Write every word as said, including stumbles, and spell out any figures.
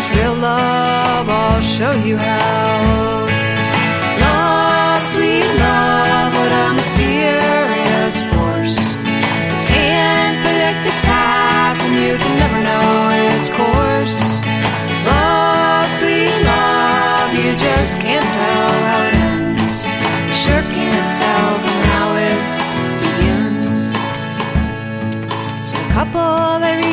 this real love, I'll show you how. Love, sweet love, what a mysterious force. You can't predict its path, and you can never know its course. Love, sweet love, you just can't tell how it ends. You sure can't tell from how it begins. So the couple, they